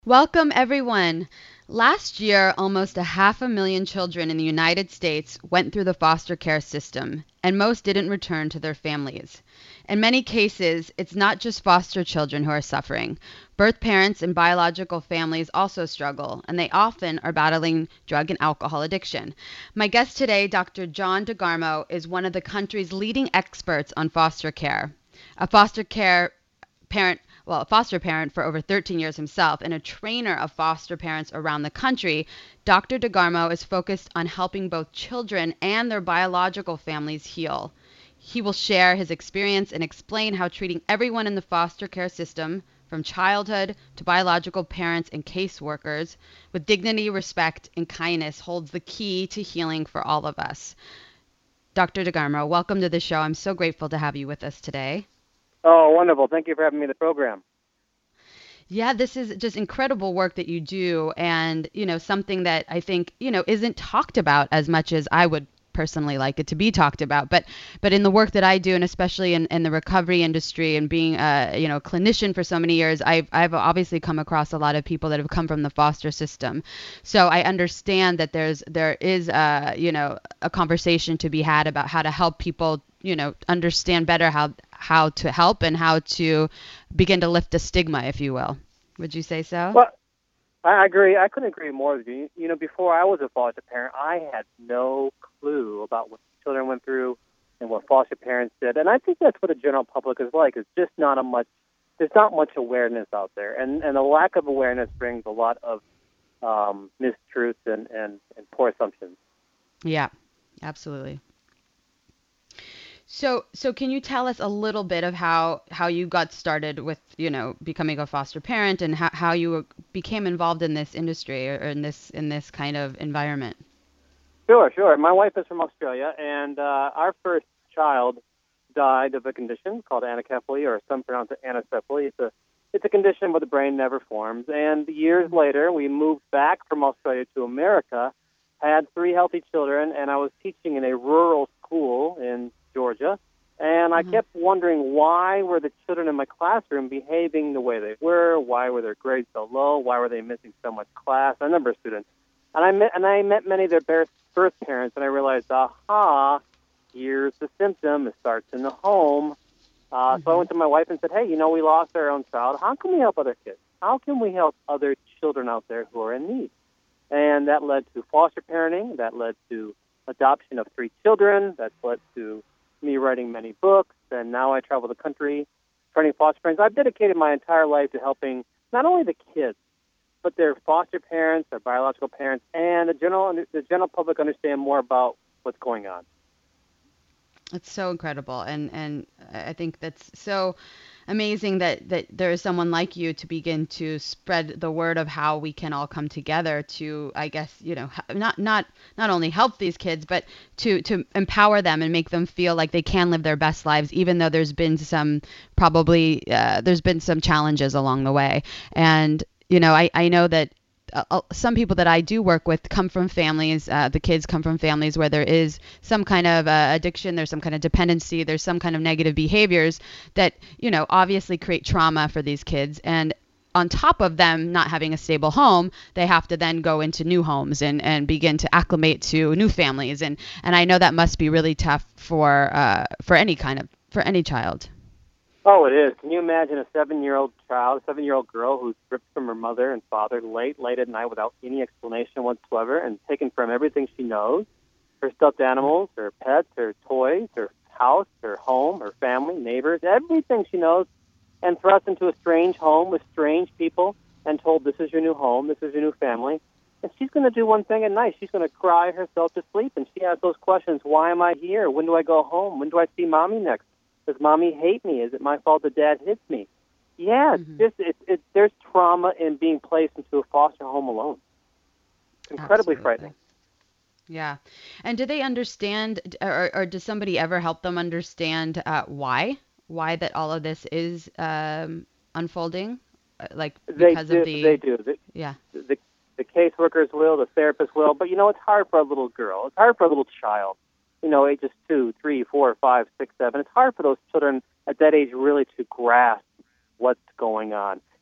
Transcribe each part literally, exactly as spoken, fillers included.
Welcome, everyone. Last year, almost a half a million children in the United States went through the foster care system, and most didn't return to their families. In many cases, it's not just foster children who are suffering. Birth parents and biological families also struggle, and they often are battling drug and alcohol addiction. My guest today, Doctor John DeGarmo, is one of the country's leading experts on foster care. A foster care parent well, a foster parent for over thirteen years himself and a trainer of foster parents around the country, Doctor DeGarmo is focused on helping both children and their biological families heal. He will share his experience and explain how treating everyone in the foster care system, from childhood to biological parents and caseworkers, with dignity, respect, and kindness holds the key to healing for all of us. Doctor DeGarmo, welcome to the show. I'm so grateful to have you with us today. Oh, wonderful. Thank you for having me on the program. Yeah, this is just incredible work that you do, and, you know, something that I think, you know, isn't talked about as much as I would personally like it to be talked about. But but in the work that I do, and especially in, in the recovery industry and being a, you know, clinician for so many years, I've I've obviously come across a lot of people that have come from the foster system. So I understand that there's there is a, you know, a conversation to be had about how to help people, you know, understand better how how to help and how to begin to lift the stigma, if you will. Would you say so? Well, I agree. I couldn't agree more with you. You know, before I was a foster parent, I had no clue about what children went through and what foster parents did. And I think that's what the general public is like. It's just not a much, there's not much awareness out there. And, and the lack of awareness brings a lot of um, mistruths and, and, and poor assumptions. Yeah, absolutely. So, so can you tell us a little bit of how, how you got started with, you know, becoming a foster parent and how, how you became involved in this industry or in this in this kind of environment? Sure, sure. My wife is from Australia, and uh, our first child died of a condition called anencephaly, or some pronounce it anencephaly. It's a it's a condition where the brain never forms. And years later, we moved back from Australia to America, had three healthy children, and I was teaching in a rural school in Georgia. And I Mm-hmm. kept wondering, why were the children in my classroom behaving the way they were? Why were their grades so low? Why were they missing so much class? A number of students. And I met and I met many of their birth, birth parents, and I realized, aha, here's the symptom. It starts in the home. Uh, so I Mm-hmm. went to my wife and said, hey, you know, we lost our own child. How can we help other kids? How can we help other children out there who are in need? And that led to foster parenting. That led to adoption of three children. That's led to me writing many books. And now I travel the country training foster parents. I've dedicated my entire life to helping not only the kids, but their foster parents, their biological parents, and the general the general public understand more about what's going on. It's so incredible, and and I think that's so amazing that that there is someone like you to begin to spread the word of how we can all come together to, I guess, you know, h- not not not only help these kids, but to to empower them and make them feel like they can live their best lives, even though there's been some probably uh, there's been some challenges along the way. And you know, I I know that uh, uh, some people that I do work with come from families, uh, the kids come from families where there is some kind of uh, addiction, there's some kind of dependency, there's some kind of negative behaviors that, you know, obviously create trauma for these kids. And on top of them not having a stable home, they have to then go into new homes and, and begin to acclimate to new families. And, and I know that must be really tough for uh, for any kind of for any child. Oh, it is. Can you imagine a seven-year-old child, a seven-year-old girl who's ripped from her mother and father late, late at night without any explanation whatsoever and taken from everything she knows, her stuffed animals, her pets, her toys, her house, her home, her family, neighbors, everything she knows, and thrust into a strange home with strange people and told, this is your new home, this is your new family. And she's going to do one thing at night. She's going to cry herself to sleep, and she has those questions, why am I here? When do I go home? When do I see mommy next? Does mommy hate me? Is it my fault that dad hits me? Yeah, it's Hmm. just it, it, there's trauma in being placed into a foster home alone. It's incredibly Absolutely. frightening. Yeah. And do they understand, or, or does somebody ever help them understand uh, why? Why that all of this is um, unfolding? Uh, Like They because of do. They the, do. The, yeah. the, the caseworkers will, the therapists will, but you know, it's hard for a little girl. It's hard for a little child. You know, ages two, three, four, five, six, seven. It's hard for those children at that age really to grasp what's going on.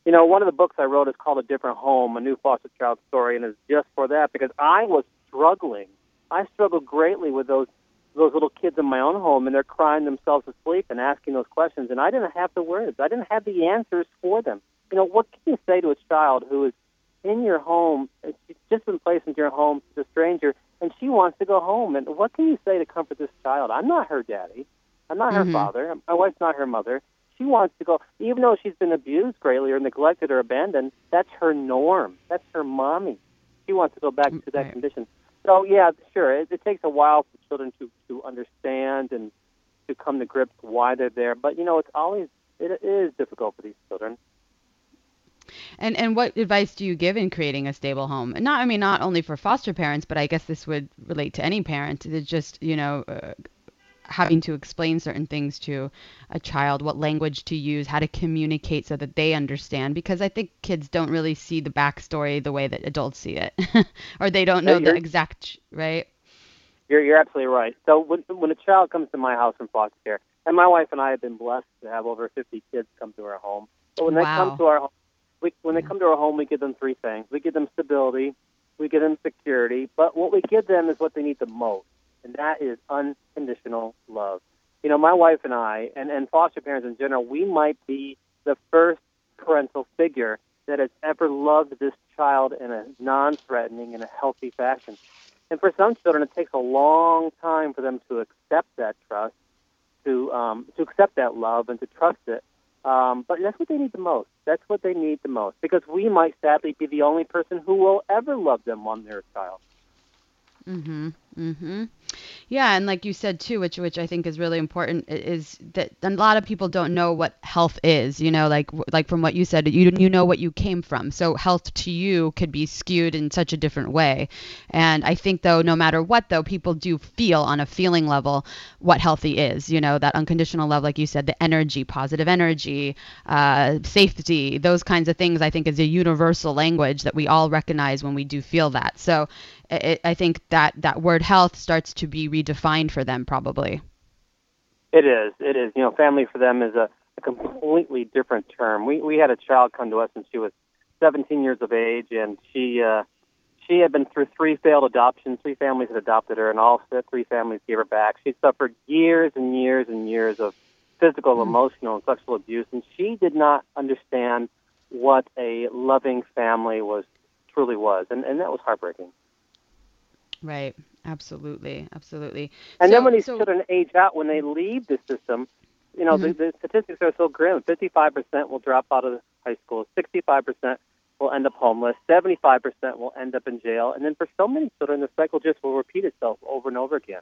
You know, one of the books I wrote is called A Different Home, A New Foster Child Story, and it's just for that because I was struggling. I struggled greatly with those those little kids in my own home, and they're crying themselves to sleep and asking those questions, and I didn't have the words. I didn't have the answers for them. You know, what can you say to a child who is in your home, she's just been placed into your home, she's a stranger, and she wants to go home? And what can you say to comfort this child? I'm not her daddy. I'm not her Mm-hmm. father. My wife's not her mother. She wants to go, even though she's been abused greatly or neglected or abandoned, that's her norm. That's her mommy. She wants to go back to that Right. condition. So, yeah, sure, it, it takes a while for children to, to understand and to come to grips why they're there. But, you know, it's always, it is difficult for these children. And and what advice do you give in creating a stable home? And not, I mean, not only for foster parents, but I guess this would relate to any parent. It's just, you know, uh, having to explain certain things to a child, what language to use, how to communicate so that they understand. Because I think kids don't really see the backstory the way that adults see it, or they don't know Hey, the you're- exact, right? You're, you're absolutely right. So when, when a child comes to my house in foster care, and my wife and I have been blessed to have over fifty kids come to our home. But when they Wow. come to our home, we, when they come to our home, we give them three things. We give them stability, we give them security, but what we give them is what they need the most, and that is unconditional love. You know, my wife and I, and, and foster parents in general, we might be the first parental figure that has ever loved this child in a non-threatening and a healthy fashion. And for some children, it takes a long time for them to accept that trust, to um, to accept that love, and to trust it. Um, but that's what they need the most. That's what they need the most, because we might sadly be the only person who will ever love them when they're a child. Mhm. Mhm. Yeah, and like you said too, which which I think is really important, i- is that a lot of people don't know what health is. You know, like w- like from what you said, you you know what you came from. So health to you could be skewed in such a different way. And I think though, no matter what, though, people do feel on a feeling level what healthy is. You know, that unconditional love, like you said, the energy, positive energy, uh, safety, those kinds of things. I think is a universal language that we all recognize when we do feel that. So I I think that that word health starts to be redefined for them probably. It is. It is. You know, family for them is a, a completely different term. We we had a child come to us, and she was seventeen years of age, and she uh, she had been through three failed adoptions. Three families had adopted her, and all three families gave her back. She suffered years and years and years of physical, Mm. emotional, and sexual abuse, and she did not understand what a loving family was truly was, and and that was heartbreaking. Right. Absolutely. Absolutely. And So then when these so children age out, when they leave the system, you know, the, Mhm. the statistics are so grim. fifty-five percent will drop out of high school. sixty-five percent will end up homeless. seventy-five percent will end up in jail. And then for so many children, the cycle just will repeat itself over and over again.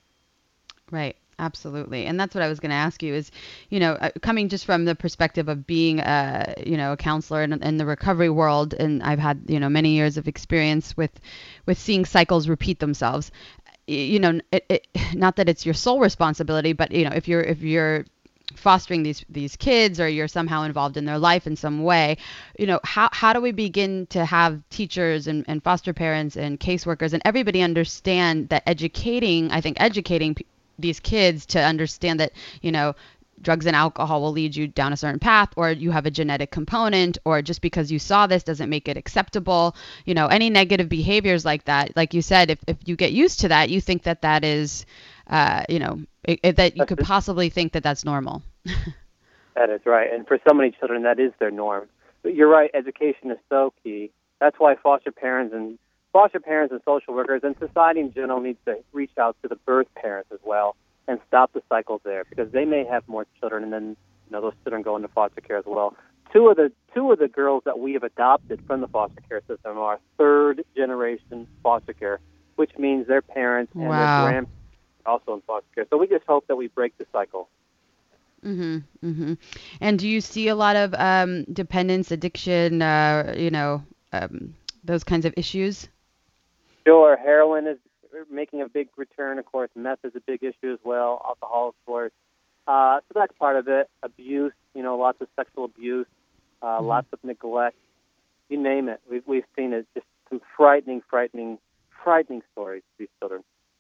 Right. Absolutely. And that's what I was going to ask you is, you know, uh, coming just from the perspective of being a, you know, a counselor in, in the recovery world, and I've had, you know, many years of experience with, with seeing cycles repeat themselves. Y- You know, it, it, not that it's your sole responsibility, but, you know, if you're, if you're fostering these, these kids or you're somehow involved in their life in some way, you know, how, how do we begin to have teachers and, and foster parents and caseworkers and everybody understand that educating, I think educating p- these kids to understand that, you know, drugs and alcohol will lead you down a certain path, or you have a genetic component, or just because you saw this doesn't make it acceptable. You know, any negative behaviors like that, like you said, if, if you get used to that, you think that that is, uh, you know, it, it, that you That's could it. possibly think that that's normal. That is right. And for so many children, that is their norm. But you're right, education is so key. That's why foster parents and foster parents and social workers and society in general needs to reach out to the birth parents as well and stop the cycle there, because they may have more children, and then you know those children go into foster care as well. Two of the two of the girls that we have adopted from the foster care system are third generation foster care, which means their parents and their Wow. grandparents are also in foster care. So we just hope that we break the cycle. Mhm. Mhm. And do you see a lot of um, dependence, addiction, uh, you know, um, those kinds of issues? Sure, heroin is making a big return. Of course, meth is a big issue as well. Alcohol, of course. Uh, so that's part of it. Abuse, you know, lots of sexual abuse, uh, Mhm. lots of neglect. You name it. We've we've seen it. Just some frightening, frightening, frightening stories of these children.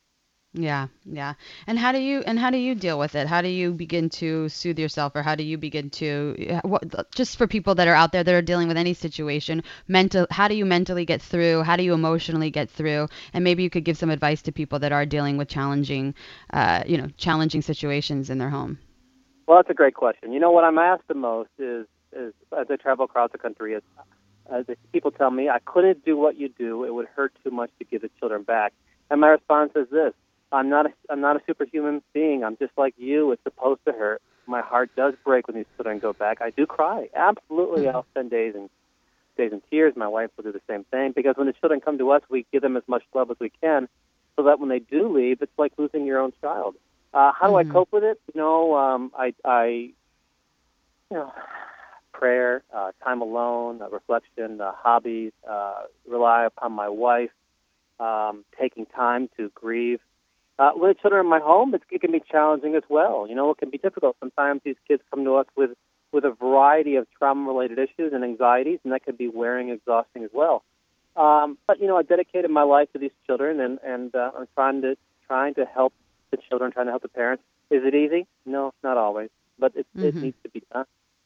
Yeah, yeah. And how do you and how do you deal with it? How do you begin to soothe yourself, or how do you begin to yeah, what, just for people that are out there that are dealing with any situation, mental how do you mentally get through? How do you emotionally get through? And maybe you could give some advice to people that are dealing with challenging uh, you know, challenging situations in their home. Well, that's a great question. You know, what I'm asked the most is, is as I travel across the country, is uh, the people tell me I couldn't do what you do. It would hurt too much to give the children back. And my response is this: I'm not a, I'm not a superhuman being. I'm just like you. It's supposed to hurt. My heart does break when these children go back. I do cry. Absolutely, I'll spend days in days in tears. My wife will do the same thing because when the children come to us, we give them as much love as we can, so that when they do leave, it's like losing your own child. Uh, how do I Mhm. cope with it? You know, um, I, I, you know, prayer, uh, time alone, uh, reflection, uh, hobbies, uh, rely upon my wife, um, taking time to grieve. Uh, with the children in my home, it's, it can be challenging as well. You know, it can be difficult. Sometimes these kids come to us with, with a variety of trauma-related issues and anxieties, and that can be wearing, exhausting as well. Um, but you know, I dedicated my life to these children, and and uh, I'm trying to trying to help the children, trying to help the parents. Is it easy? No, not always, but it it Mhm. needs to be done.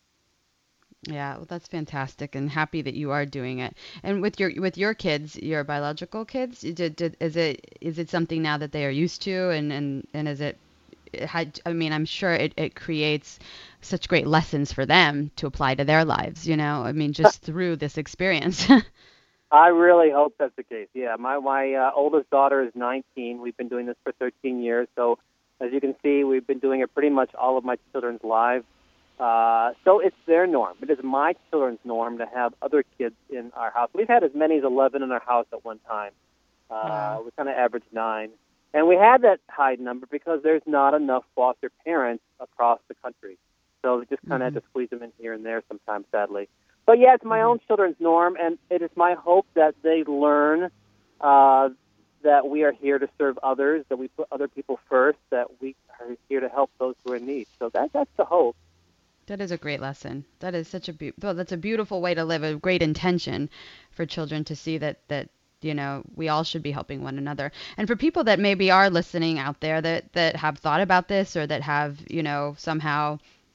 Yeah, well, that's fantastic, and happy that you are doing it. And with your with your kids, your biological kids, did, did, is it is it something now that they are used to, and and and is it it had, I mean, I'm sure it, it creates such great lessons for them to apply to their lives, you know? I mean, just through this experience. I really hope that's the case. Yeah, my my uh, oldest daughter is nineteen. We've been doing this for thirteen years, so as you can see, we've been doing it pretty much all of my children's lives. Uh, so it's their norm. It is my children's norm to have other kids in our house. We've had as many as eleven in our house at one time. Uh, Wow. we kind of average nine. And we had that high number because there's not enough foster parents across the country. So we just kind of had Mhm. to squeeze them in here and there sometimes, sadly. But yeah, it's my Mhm. own children's norm, and it is my hope that they learn uh, that we are here to serve others, that we put other people first, that we are here to help those who are in need. So that that's the hope. That is a great lesson. That is such a be- well, that's a beautiful way to live, a great intention for children to see that that you know, we all should be helping one another. And for people that maybe are listening out there that that have thought about this, or that have, you know, somehow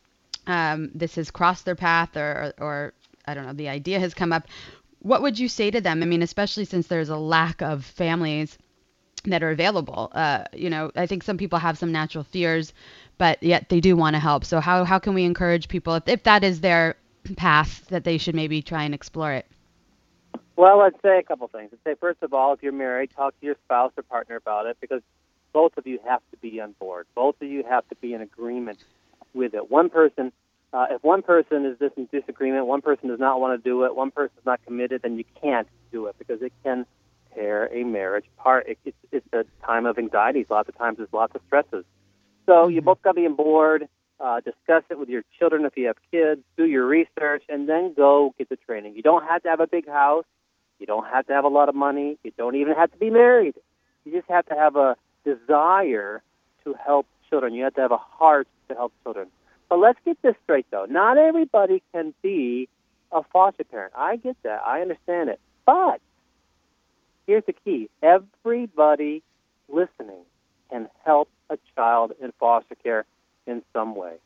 um, this has crossed their path, or, or or I don't know, the idea has come up, what would you say to them? I mean, especially since there's a lack of families that are available. Uh, you know, I think some people have some natural fears, but yet they do want to help. So how how can we encourage people, if, if that is their path, that they should maybe try and explore it? Well, I'd say a couple things. I'd say, first of all, if you're married, talk to your spouse or partner about it because both of you have to be on board. Both of you have to be in agreement with it. One person, uh, if one person is dis- in disagreement, one person does not want to do it, one person is not committed, then you can't do it because it can tear a marriage apart. It, it's, it's a time of anxieties. Lots of times there's lots of stresses. So you Hmm. both got to be on board. Uh, discuss it with your children if you have kids. Do your research, and then go get the training. You don't have to have a big house. You don't have to have a lot of money. You don't even have to be married. You just have to have a desire to help children. You have to have a heart to help children. But let's get this straight, though. Not everybody can be a foster parent. I get that. I understand it. But here's the key. Everybody listening can help a child in foster care in some way.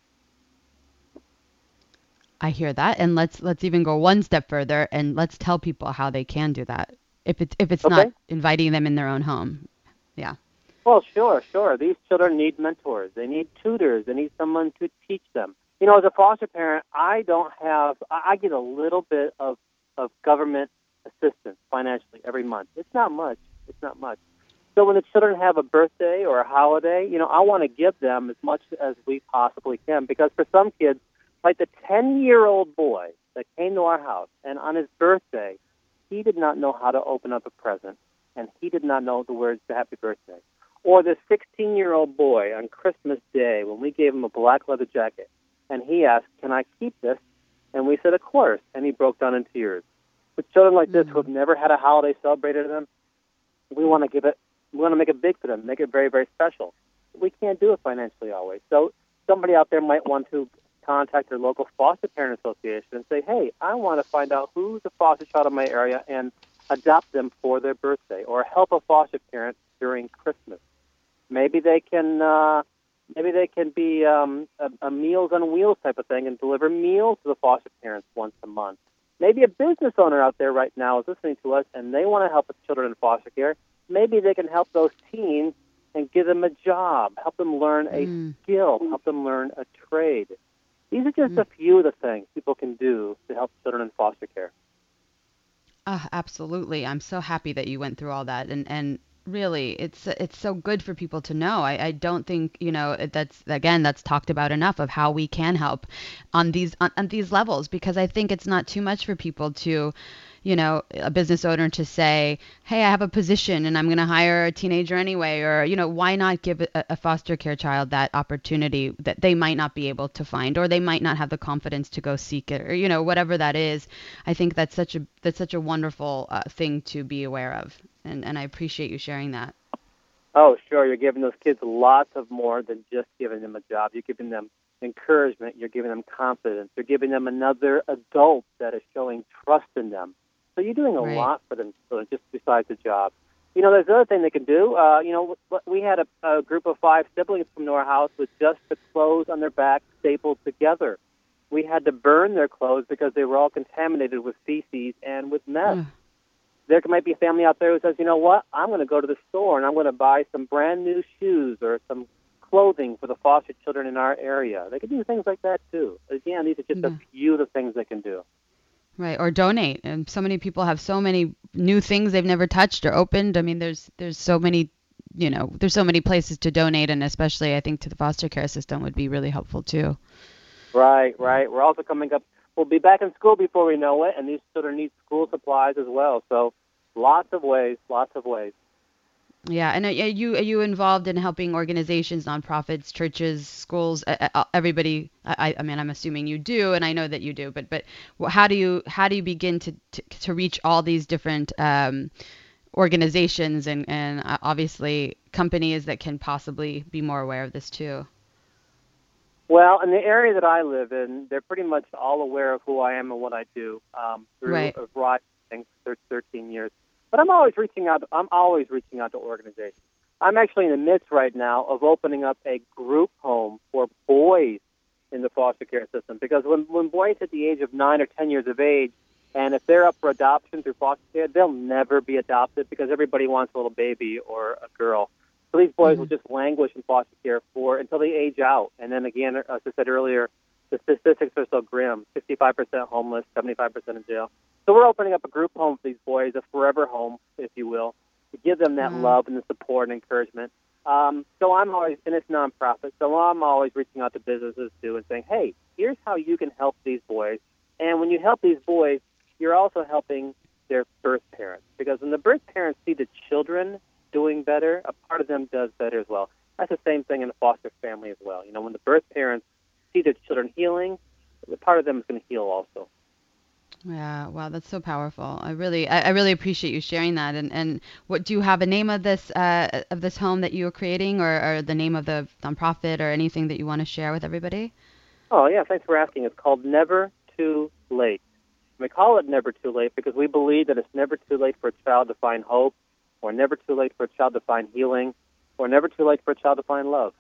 I hear that, and let's let's even go one step further, and let's tell people how they can do that. If it's if it's not Okay? inviting them in their own home. Yeah. Well, sure, sure. These children need mentors. They need tutors. They need someone to teach them. You know, as a foster parent, I don't have, I I get a little bit of, of government assistance financially every month. It's not much. It's not much. So when the children have a birthday or a holiday, you know, I want to give them as much as we possibly can because for some kids, like the ten-year-old boy that came to our house, and on his birthday, he did not know how to open up a present, and he did not know the words to Happy Birthday. Or the sixteen-year-old boy on Christmas Day when we gave him a black leather jacket, and he asked, "Can I keep this?" And we said, "Of course," and he broke down in tears. With children like this who Hmm. have never had a holiday celebrated to them, we want to give it, we want to make it big for them, make it very, very special. We can't do it financially always. So somebody out there might want to contact their local foster parent association and say, hey, I want to find out who's a foster child in my area and adopt them for their birthday or help a foster parent during Christmas. Maybe they can uh, maybe they can be um, a, a Meals on Wheels type of thing and deliver meals to the foster parents once a month. Maybe a business owner out there right now is listening to us and they want to help with children in foster care. Maybe they can help those teens and give them a job, help them learn a Mm. skill, help them learn a trade. These are just Mm. a few of the things people can do to help children in foster care. Uh, absolutely. I'm so happy that you went through all that, and and really, it's it's so good for people to know. I, I don't think, you know, it- that's again that's talked about enough of how we can help on these on, on these levels, because I think it's not too much for people to, you know, a business owner to say, hey, I have a position and I'm going to hire a teenager anyway, or, you know, why not give a, a foster care child that opportunity that they might not be able to find, or they might not have the confidence to go seek it, or, you know, whatever that is. I think that's such a that's such a wonderful uh, thing to be aware of, and and I appreciate you sharing that. Oh, sure. You're giving those kids lots of more than just giving them a job. You're giving them encouragement. You're giving them confidence. You're giving them another adult that is showing trust in them. So you're doing a Right. lot for them, so just besides the job. You know, there's another thing they can do. Uh, you know, we had a, a group of five siblings come to our house with just the clothes on their back stapled together. We had to burn their clothes because they were all contaminated with feces and with meth. Ugh. There might be a family out there who says, you know what, I'm going to go to the store and I'm going to buy some brand new shoes or some clothing for the foster children in our area. They can do things like that too. Again, these are just a Yeah. few of the things they can do. Right, or donate. And so many people have so many new things they've never touched or opened. I mean, there's there's so many, you know, there's so many places to donate, and especially I think to the foster care system would be really helpful too. Right, right. We're also coming up, we'll be back in school before we know it, and these children need school supplies as well. So lots of ways, lots of ways. Yeah, and are you are you involved in helping organizations, nonprofits, churches, schools, uh, uh, everybody? I, I mean, I'm assuming you do, and I know that you do. But but wh- how do you how do you begin to to, to reach all these different um, organizations and and uh, obviously companies that can possibly be more aware of this too? Well, in the area that I live in, they're pretty much all aware of who I am and what I do um, through Right. a variety of things for thirteen years. But I'm always reaching out. I'm always reaching out to organizations. I'm actually in the midst right now of opening up a group home for boys in the foster care system, because when when boys hit the age of nine or ten years of age, and if they're up for adoption through foster care, they'll never be adopted because everybody wants a little baby or a girl. So these boys will Mhm. just languish in foster care for until they age out. And then again, as I said earlier, the statistics are so grim: sixty-five percent homeless, seventy-five percent in jail. So we're opening up a group home for these boys, a forever home, if you will, to give them that Wow. love and the support and encouragement. Um, so I'm always, and it's nonprofit, so I'm always reaching out to businesses too and saying, hey, here's how you can help these boys. And when you help these boys, you're also helping their birth parents, because when the birth parents see the children doing better, a part of them does better as well. That's the same thing in a foster family as well. You know, when the birth parents see their children healing, a part of them is going to heal also. Yeah, wow, that's so powerful. I really, I, I really appreciate you sharing that. And, and what do you have a name of this uh, of this home that you are creating, or, or the name of the nonprofit, or anything that you want to share with everybody? Oh, yeah, thanks for asking. It's called Never Too Late. We call it Never Too Late because we believe that it's never too late for a child to find hope, or never too late for a child to find healing, or never too late for a child to find love.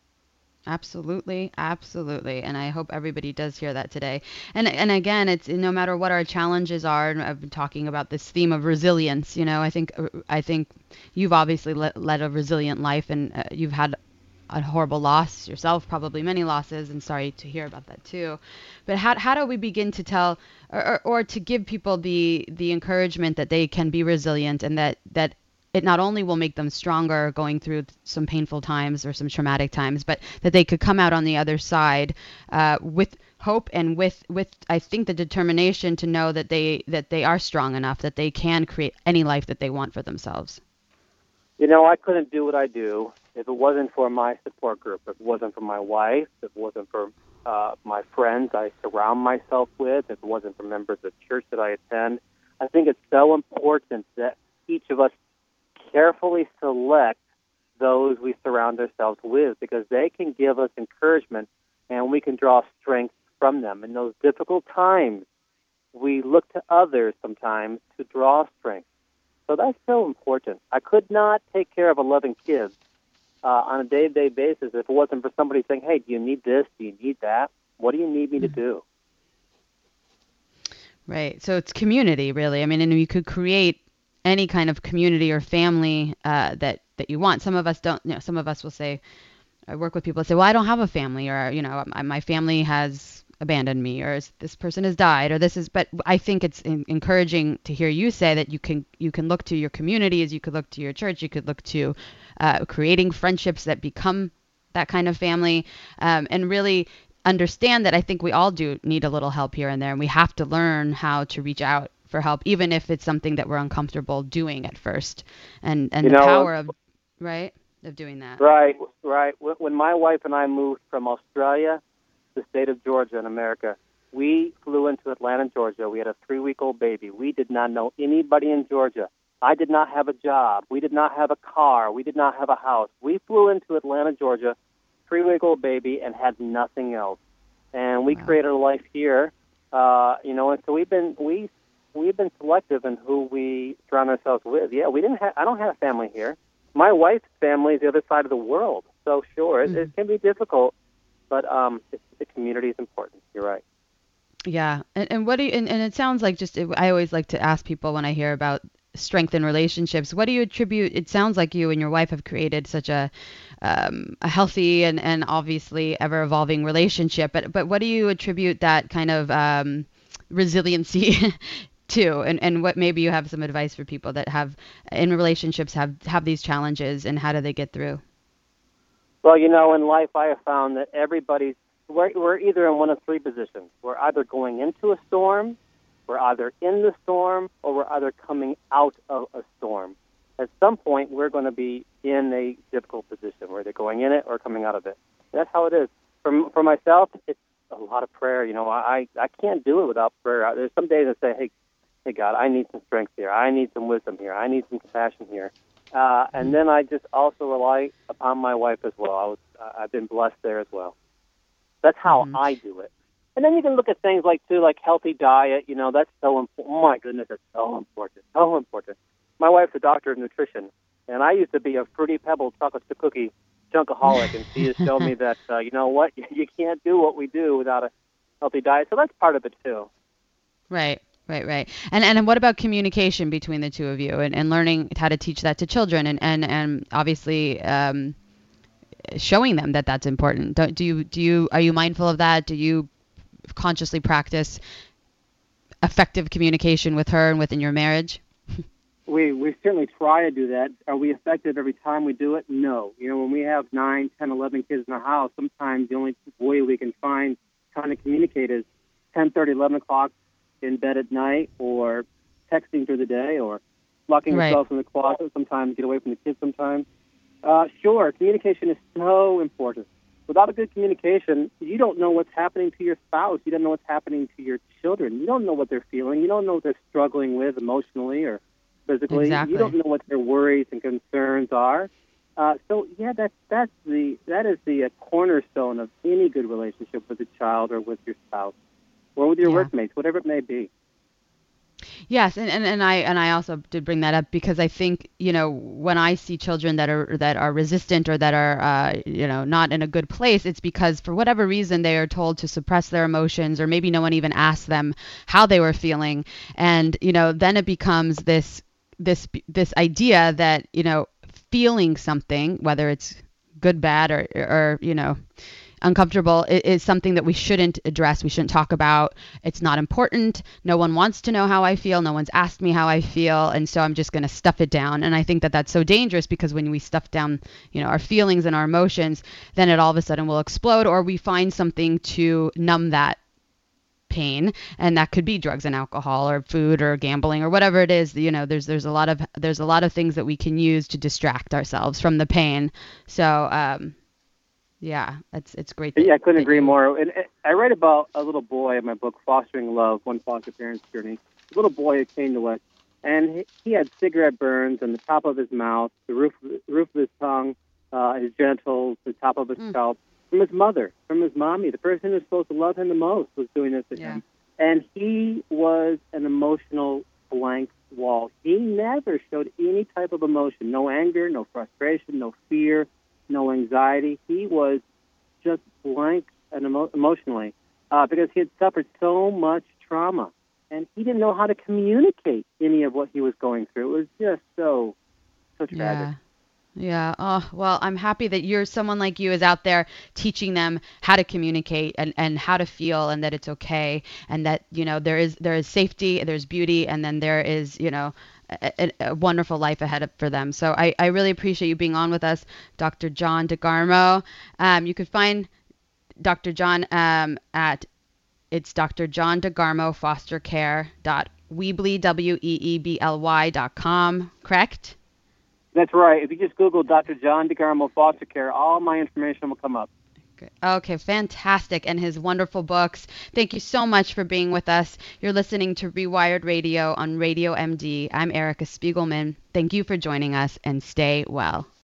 Absolutely, absolutely. And I hope everybody does hear that today. And and again, it's no matter what our challenges are, and I've been talking about this theme of resilience, you know, I think I think you've obviously le- led a resilient life, and uh, you've had a horrible loss yourself, probably many losses, and sorry to hear about that too. But how how do we begin to tell, or, or, or to give people the the encouragement that they can be resilient, and that that it not only will make them stronger going through some painful times or some traumatic times, but that they could come out on the other side uh, with hope, and with with I think the determination to know that they that they are strong enough that they can create any life that they want for themselves. You know, I couldn't do what I do if it wasn't for my support group, if it wasn't for my wife, if it wasn't for uh, my friends I surround myself with, if it wasn't for members of the church that I attend. I think it's so important that each of us carefully select those we surround ourselves with, because they can give us encouragement and we can draw strength from them. In those difficult times, we look to others sometimes to draw strength. So that's so important. I could not take care of eleven kids uh, on a day-to-day basis if it wasn't for somebody saying, hey, do you need this? Do you need that? What do you need me to do? Right. So it's community, really. I mean, and you could create any kind of community or family uh, that that you want. Some of us don't. You know, some of us will say, I work with people that say, well, I don't have a family, or you know, my, my family has abandoned me, or this person has died, or this is. But I think it's in, encouraging to hear you say that you can you can look to your communities, you could look to your church, you could look to uh, creating friendships that become that kind of family, um, and really understand that I think we all do need a little help here and there, and we have to learn how to reach out for help, even if it's something that we're uncomfortable doing at first, and and You the know, power of right of doing that. right, right. When when my wife and I moved from Australia to the state of Georgia in America, we flew into Atlanta, Georgia. We had a three-week-old baby. We did not know anybody in Georgia. I did not have a job. We did not have a car. We did not have a house. We flew into Atlanta, Georgia, three-week-old baby, and had nothing else. And we Wow. created a life here, uh, you know. And so we've been we we've been selective in who we surround ourselves with. Yeah, we didn't have. I don't have a family here. My wife's family is the other side of the world. So sure, it, Mm-hmm. it can be difficult, but um, it, the community is important. You're right. Yeah, and, and what do you, and, and it sounds like just, it, I always like to ask people when I hear about strength in relationships, what do you attribute, it sounds like you and your wife have created such a, um, a healthy and, and obviously ever evolving relationship, but, but what do you attribute that kind of um, resiliency to, and, and what maybe you have some advice for people that have in relationships have, have these challenges, and how do they get through? Well, you know, in life, I have found that everybody's, we're, we're either in one of three positions. We're either going into a storm, we're either in the storm, or we're either coming out of a storm. At some point, we're going to be in a difficult position. We're either going in it or coming out of it. That's how it is. For, for myself, it's a lot of prayer. You know, I, I can't do it without prayer. There's some days I say, hey, hey, God, I need some strength here. I need some wisdom here. I need some compassion here. Uh, and then I just also rely upon my wife as well. I was, uh, I've been blessed there as well. That's how Mhm. I do it. And then you can look at things like, too, like healthy diet. You know, that's so important. Oh, my goodness, it's so important. So important. My wife's a doctor of nutrition, and I used to be a Fruity Pebble chocolate chip cookie chunkaholic, and she has shown me that, uh, you know what, you can't do what we do without a healthy diet. So that's part of it, too. Right, right, right. And and what about communication between the two of you, and, and learning how to teach that to children, and and, and obviously um, showing them that that's important. Do, do you do you are you mindful of that? Do you consciously practice effective communication with her and within your marriage? We we certainly try to do that. Are we effective every time we do it? No. You know, when we have nine, ten, eleven kids in the house, sometimes the only way we can find trying to communicate is ten thirty, eleven o'clock in bed at night, or texting through the day, or locking Right. yourself in the closet. Sometimes get away from the kids sometimes. Uh, sure, communication is so important. Without a good communication, you don't know what's happening to your spouse. You don't know what's happening to your children. You don't know what they're feeling. You don't know what they're struggling with emotionally or physically. Exactly. You don't know what their worries and concerns are. Uh, so yeah, that's that's the that is the uh, cornerstone of any good relationship with a child or with your spouse or with your Yeah. workmates, whatever it may be. Yes, and, and, and I and I also did bring that up because I think, you know, when I see children that are that are resistant or that are uh, you know, not in a good place, it's because for whatever reason they are told to suppress their emotions, or maybe no one even asked them how they were feeling, and you know, then it becomes this this this idea that, you know, feeling something, whether it's good, bad, or or you know, uncomfortable, i- is something that we shouldn't address. We shouldn't talk about. It's not important. No one wants to know how I feel. No one's asked me how I feel. And so I'm just going to stuff it down. And I think that that's so dangerous, because when we stuff down, you know, our feelings and our emotions, then it all of a sudden will explode, or we find something to numb that pain, and that could be drugs and alcohol or food or gambling or whatever it is. You know, there's there's a lot of there's a lot of things that we can use to distract ourselves from the pain. So um yeah, it's it's great. That, Yeah, I couldn't that agree you- more. And uh, I write about a little boy in my book, Fostering Love, One Foster Parent's Journey. A little boy who came to us, and he, he had cigarette burns on the top of his mouth, the roof, the roof of his tongue, uh, his genitals, the top of his Mm. scalp, from his mother, from his mommy. The person who's supposed to love him the most was doing this to Yeah. him. And he was an emotional blank wall. He never showed any type of emotion, no anger, no frustration, no fear. no anxiety. He was just blank and emo- emotionally uh, because he had suffered so much trauma, and he didn't know how to communicate any of what he was going through. It was just so, so tragic. Yeah. Yeah. Oh, well, I'm happy that you're someone like you is out there teaching them how to communicate and, and how to feel and that it's okay and that, you know, there is there is safety, there's beauty, and then there is, you know, a, a, a wonderful life ahead of- for them. So I, I really appreciate you being on with us, Doctor John DeGarmo. Um, you could find Doctor John um, at it's Doctor John DeGarmo Foster Care dot Weebly W E E B L Y dot com, correct? That's right. If you just Google Doctor John DeGarmo Foster Care, all my information will come up. Great. Okay, fantastic. And his wonderful books. Thank you so much for being with us. You're listening to Rewired Radio on Radio M D. I'm Erica Spiegelman. Thank you for joining us and stay well.